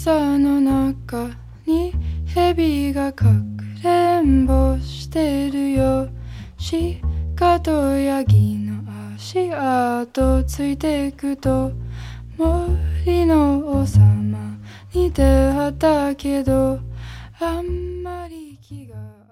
草の中に蛇がかくれんぼしてるよ。鹿とヤギの足跡ついてくと森の王様に出会ったけどあんまり気が